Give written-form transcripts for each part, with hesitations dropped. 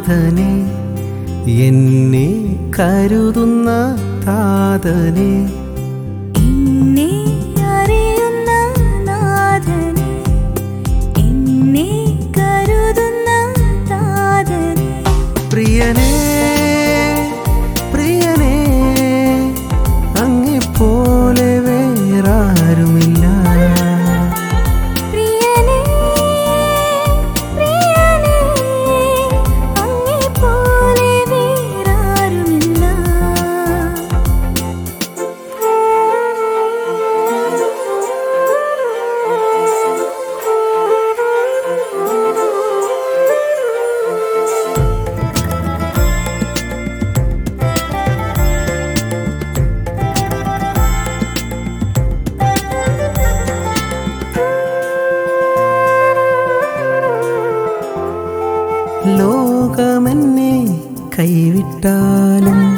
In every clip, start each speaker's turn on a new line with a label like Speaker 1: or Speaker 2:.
Speaker 1: നാഥനെ, എന്നെ കരുതുന്ന താതനെ,
Speaker 2: എന്നെ അറിയുന്ന നാഥനെ, എന്നെ കരുതുന്ന താതനെ.
Speaker 1: പ്രിയനേ പ്രിയനേ, അങ്ങെപ്പോലെ വേറാരുമില്ല.
Speaker 2: പ്രിയനേ പ്രിയനേ, അങ്ങെപ്പോലെ വേറാരുമില്ല.
Speaker 1: ലോകമെന്നെ കൈവിട്ടാലും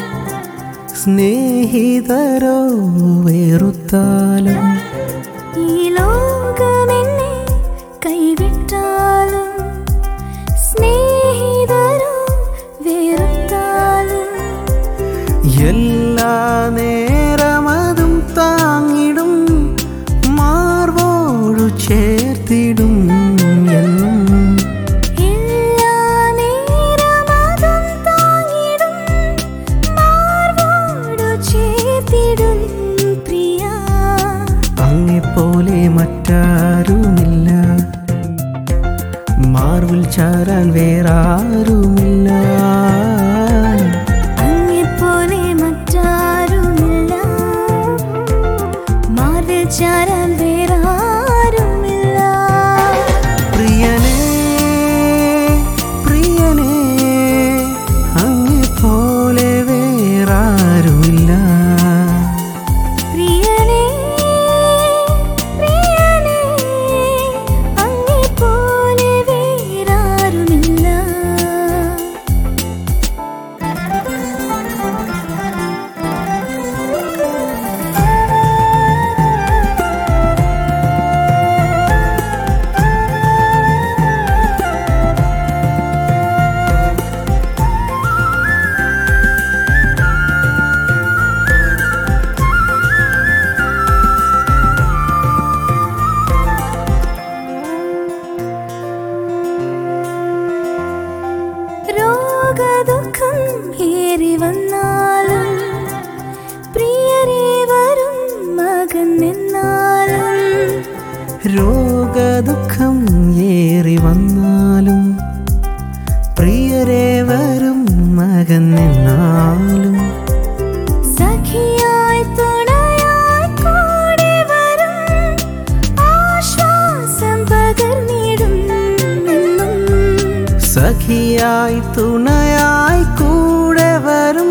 Speaker 1: സ്നേഹിതരോ വെറുത്താലും,
Speaker 2: ഈ ലോകമെന്നെ കൈവിട്ടാലും സ്നേഹിതരോ വെറുത്താലും,
Speaker 1: എല്ലാ നേരമതും താങ്ങിടും മാർവോടു ചേർത്തിടും എന്നും.
Speaker 2: എല്ലാ നേരമതും താങ്ങിടും മാർവോടു ചേർത്തിടും പ്രിയാ.
Speaker 1: അങ്ങെപ്പോലെ മറ്റാരുമില്ല, മാർവിൽ ചാരാൻ വേറാരുമില്ല.
Speaker 2: അങ്ങെപ്പോലെ മറ്റാരുമില്ല, മാർവിൽ ചാരാൻ വേറാരുമില്ല.
Speaker 1: പ്രിയനേ പ്രിയനേ, അങ്ങെപ്പോലെ വേറാരുമില്ല.
Speaker 2: പ്രിയനേ പ്രിയനേ, അങ്ങെപ്പോലെ വേറാരുമില്ല. രോഗദുഃഖം ഏറി വന്നാലും പ്രിയരേ വരും മകൻ എന്നാലും,
Speaker 1: രോഗദുഃഖം ഏറി വന്നാലും പ്രിയരേ വരും മകൻ എന്നാലും,
Speaker 2: സഖിയായി തുണയായി കൂടെ വരും ആശ്വാസം പകർന്നിടും എന്നും.
Speaker 1: സഖിയായി തുണയായി കൂടെ വരും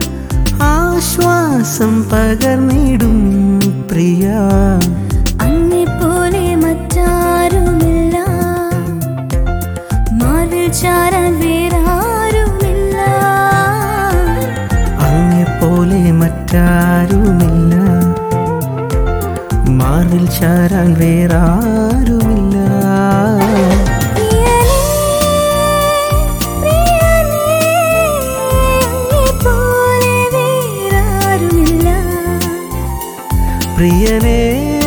Speaker 1: ആശ്വാസം പകർന്നിടും പ്രിയ.
Speaker 2: അങ്ങെപ്പോലെ മറ്റാരുമില്ല, മാറിൽ ചാരാൻ വേറാരുമില്ല.
Speaker 1: അങ്ങെപ്പോലെ മറ്റാരുമില്ല, മാറിൽ ചാരാൻ വേറാരുമില്ല.
Speaker 2: പ്രിയനേ പ്രിയനേ, അങ്ങെപ്പോലെ വേറാരുമില്ല.
Speaker 1: പ്രിയനേ